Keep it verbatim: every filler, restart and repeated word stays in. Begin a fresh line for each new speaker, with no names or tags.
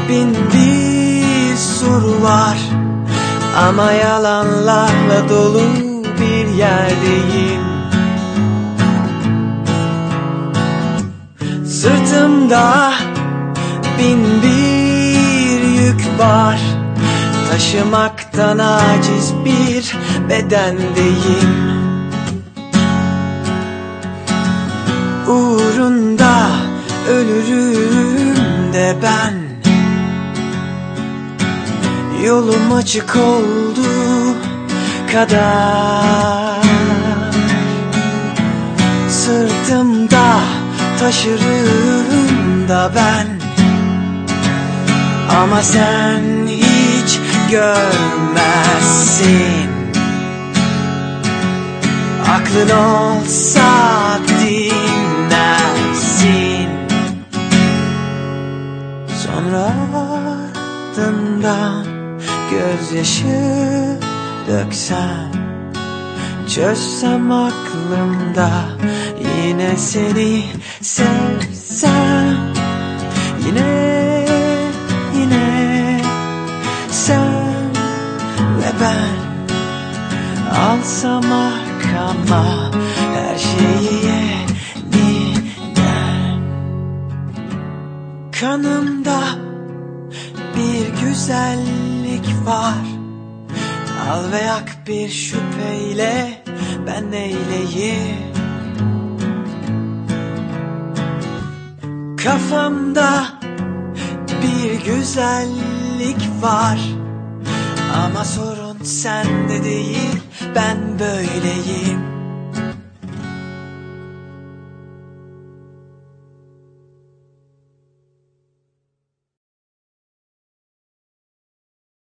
bin bir soru var, ama yalanlarla dolu bir yerdeyim. Sırtımda bin bir yük var, taşımaktan aciz bir bedendeyim. Uğrunda ölürüm de ben, yolum açık olduğu kadar. Sırtımda taşırım da ben, ama sen hiç görmezsin. Aklın olsa dinlersin. Sonra ardından gözyaşı döksem, çözsem aklımda yine seni sevsem. Yine, yine sen ve ben, alsam arkama her şeyi yeniden. Kanımda bir güzellik var, al ve yak bir şüpheyle ben neyleyim. Kafamda bir güzellik var, ama sorun sende değil, ben böyleyim.